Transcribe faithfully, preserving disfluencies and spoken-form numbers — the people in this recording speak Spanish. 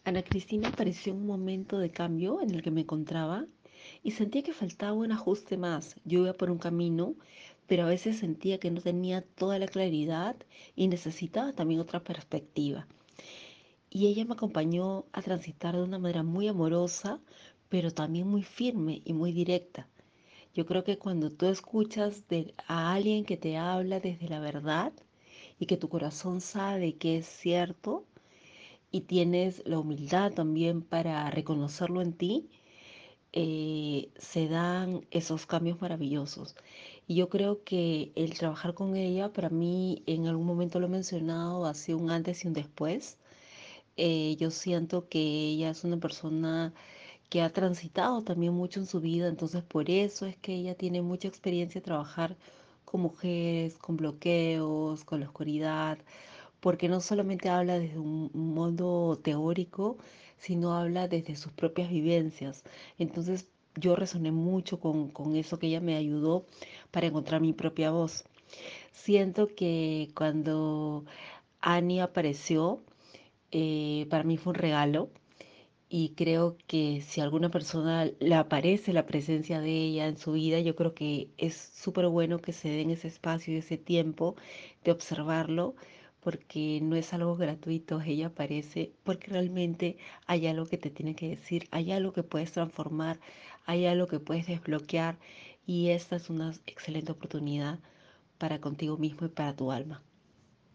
Ana Cristina apareció en un momento de cambio en el que me encontraba y sentía que faltaba un ajuste más. Yo iba por un camino, pero a veces sentía que no tenía toda la claridad y necesitaba también otra perspectiva. Y ella me acompañó a transitar de una manera muy amorosa, pero también muy firme y muy directa. Yo creo que cuando tú escuchas de, a alguien que te habla desde la verdad y que tu corazón sabe que es cierto, y tienes la humildad también para reconocerlo en ti, eh, se dan esos cambios maravillosos. Y yo creo que el trabajar con ella, para mí, en algún momento lo he mencionado, ha sido un antes y un después. Eh, yo siento que ella es una persona que ha transitado también mucho en su vida, entonces por eso es que ella tiene mucha experiencia de trabajar con mujeres, con bloqueos, con la oscuridad, porque no solamente habla desde un modo teórico, sino habla desde sus propias vivencias. Entonces yo resoné mucho con, con eso que ella me ayudó para encontrar mi propia voz. Siento que cuando Annie apareció, eh, para mí fue un regalo y creo que si a alguna persona le aparece la presencia de ella en su vida, yo creo que es súper bueno que se den ese espacio y ese tiempo de observarlo, porque no es algo gratuito, ella aparece porque realmente hay algo que te tiene que decir, hay algo que puedes transformar, hay algo que puedes desbloquear y esta es una excelente oportunidad para contigo mismo y para tu alma.